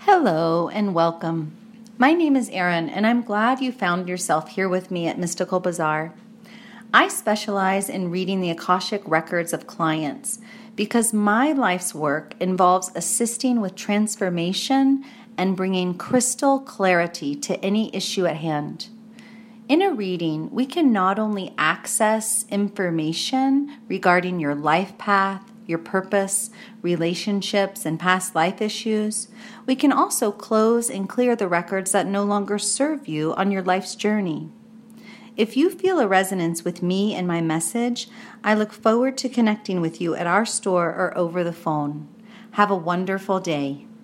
Hello and welcome. My name is Erin, and I'm glad you found yourself here with me at Mystical Bazaar. I specialize in reading the Akashic records of clients because my life's work involves assisting with transformation and bringing crystal clarity to any issue at hand. In a reading, we can not only access information regarding your life path, your purpose, relationships, and past life issues, we can also close and clear the records that no longer serve you on your life's journey. If you feel a resonance with me and my message, I look forward to connecting with you at our store or over the phone. Have a wonderful day.